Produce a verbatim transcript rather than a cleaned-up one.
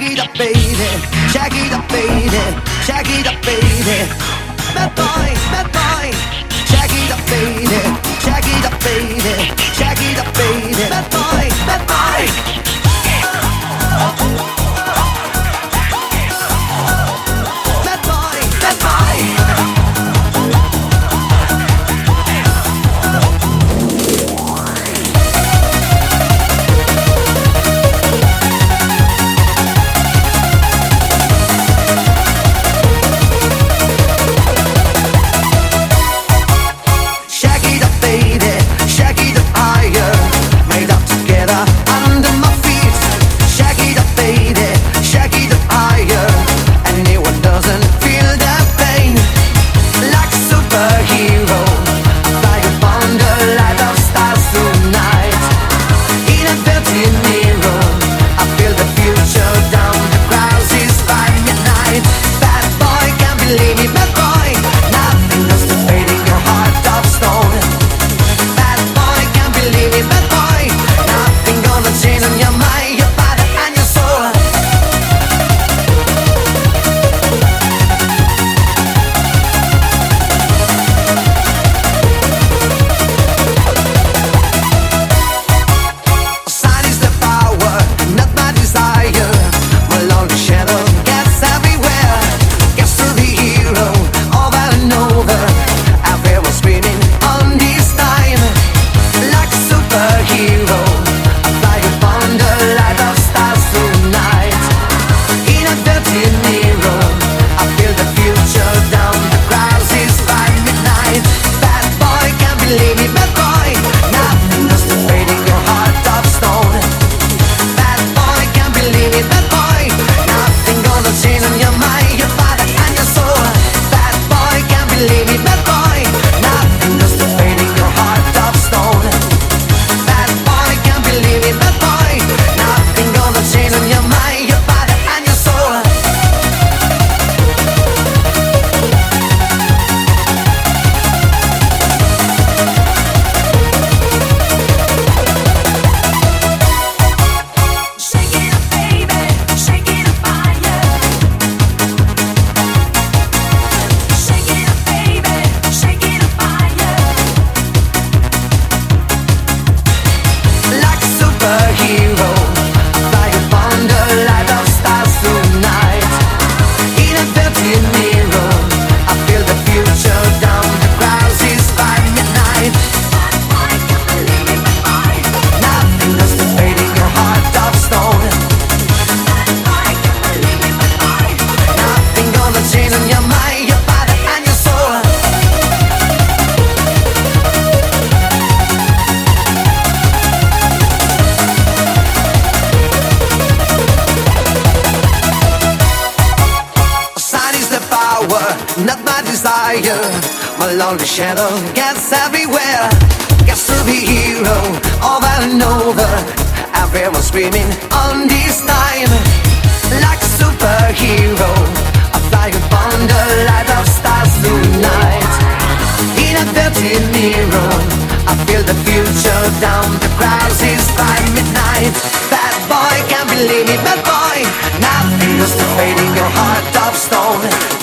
it up, baby. Shake it up, baby. Shake it up, baby. Bad boy, bad boy. Shake it up, baby. Shake it up, baby. Shake it up, baby. Bad boy, bad boy. Bad boy, bad boy. Not my desire. My lonely shadow gets everywhere. Gets to be hero over and over. Everyone screaming on this time. Like a superhero, I fly upon the light of stars tonight. In a dirty mirror, I feel the future down the crisis by midnight. Bad boy, can't believe me, bad boy. Nothing is fading your heart of stone.